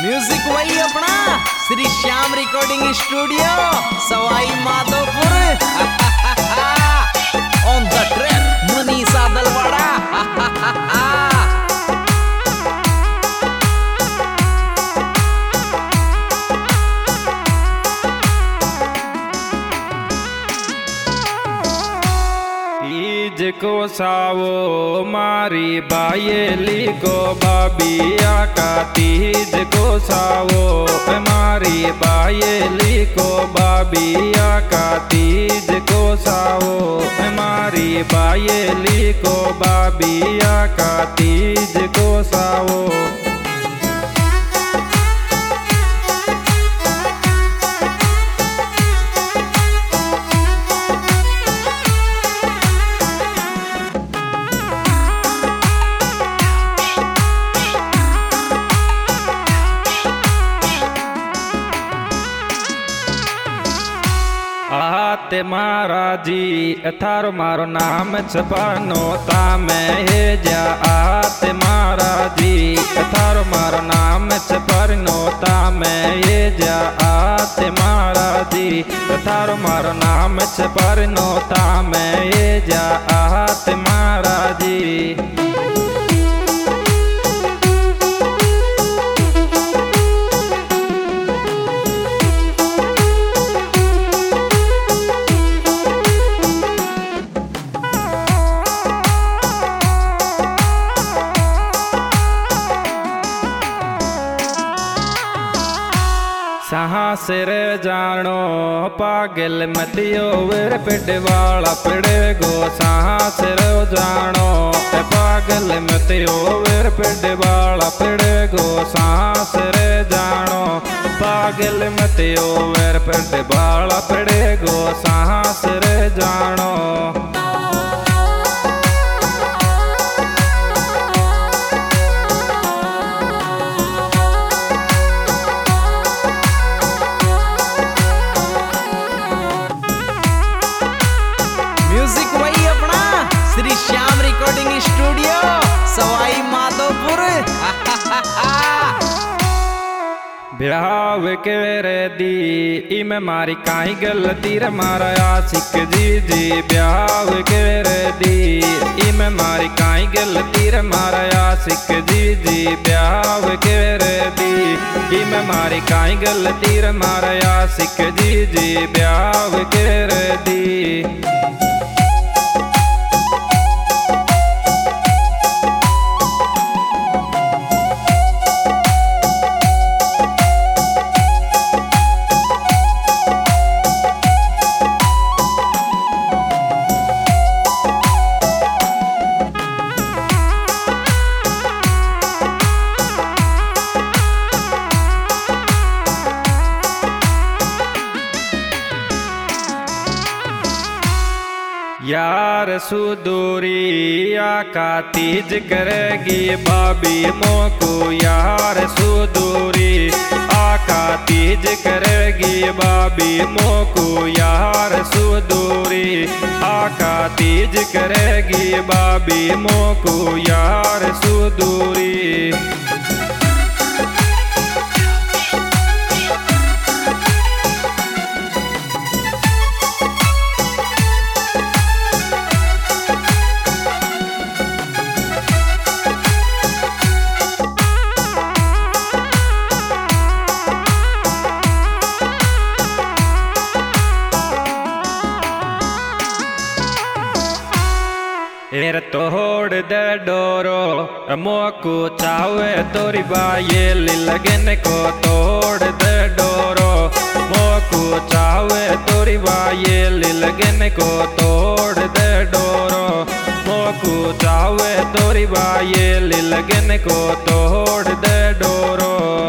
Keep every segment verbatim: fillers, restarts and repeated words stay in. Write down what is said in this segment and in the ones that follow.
Music वही अपना Shri Shyam recording studio Sawai Madhopur. On the track Manisha Dalwara. Teej को सावो मारी बायेली को बाबिया का तीज को सावो मारी बायेली को बाबिया का तीज को सावो मारी बायेली को बाबिया का तीज को सावो। आते महाराजी थारो मारो नाम छपानो तामे हे जा। आते महाराजी थारो मारो नाम छपानो तामे हे जा। आते महाराजी थारो मारो नाम छपानो तामे हे जा। आते महाराजी साहस रे जानो पागल मतियो वीर पिटवाला पिड़े गो। साहस रे जानो पागल मतियो वीर पिटवाला पिड़े गो। साहस रे जानो पागल मतियो वीर पिटवाला पिड़े गो। साहस रे जानो श्री श्याम रिकॉर्डिंग स्टूडियो सवाई माधोपुर। ब्याह के रे दी इमे मारी काई गलती रे मारा आशिक जी जी। ब्याह के रे दी इमे मारी काई गलती रे मारा आशिक जी जी। ब्याह के रे दी इमे मारी काई गलती रे मारा आशिक जी जी। ब्याह के रे दी यार सुदूरी आका तीज करेगी बाबी मोको। यार सुदूरी आका तीज करेगी बाबी मोको। यार सुदूरी आका तीज करेगी बाबी मोको। यार सुदूरी एर तोड़ दे डोरो मोको चावे तोरी बायल लगन को। तोड़ दे डोरो मोको चावे तोरी बायल लगन को। तोड़ दे डोरो मोको चावे तोरी बायल लगन को। तोड़ दे डोरो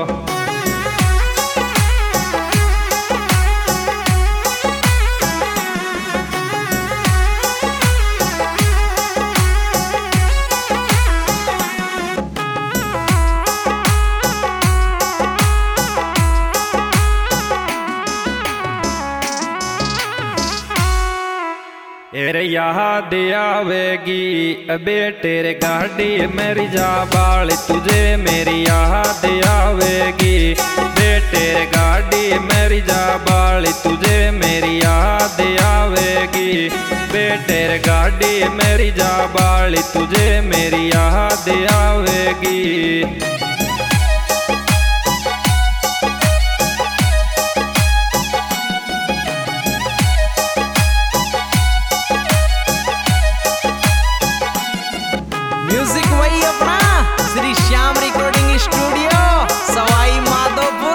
तेरे याद आवेगी बेटे रे गाड़ी मेरी जा बाल तुझे मेरी याद आवेगी। मेरी जा बाली तुझे मेरी याद आवेगी। बेटेर गाड़ी मेरी जा बाली तुझे मेरी याद आवेगी। म्यूजिक वही अपना श्री श्याम रिकॉर्डिंग स्टूडियो सवाई माधोपुर।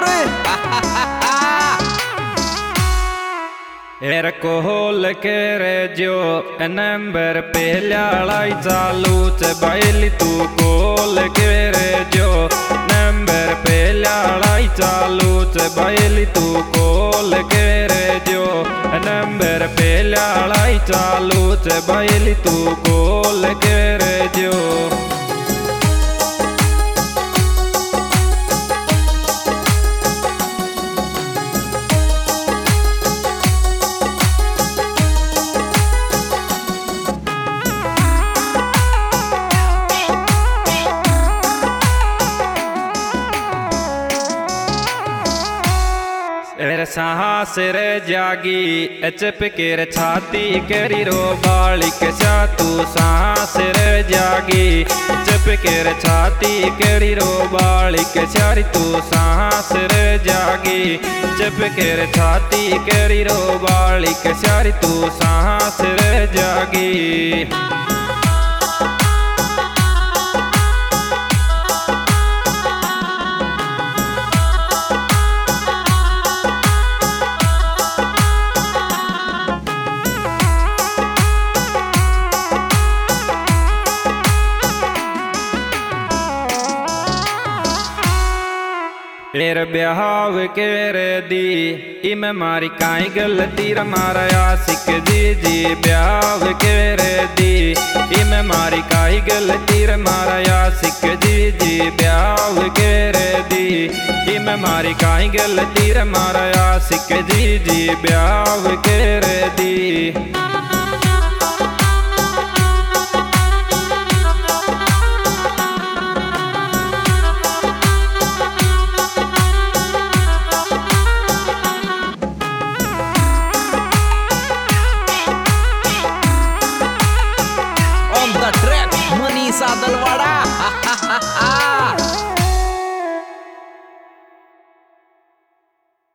एर कोहल के रे जो नंबर पहलाई चालू च बैली तू कोल के रे जो नंबर पहलाई चालू च बैली तू कोल के रे जो नंबर पहलाई चालू च बैली तू कोल के रे जो। एर साहस रे जागी चप केर छाती करी रो बालिक सा तू सांस रे जागी चप केर छाती करी रो बालिक सारी तू सांस रे जागी चप केर छाती करी रो बालिक सारी तू सांस रे जागी। एर ब्याहव के रे दी इम मारी काई गलती रे मारा आशिक जी जी ब्याहव के रे दी इम मारी काई गलती रे मारा आशिक जी जी ब्याहव के रे दी इम मारी काई गलती रे मारा आशिक जी जी ब्याहव के रे दी। मनीषा दलवाड़ा।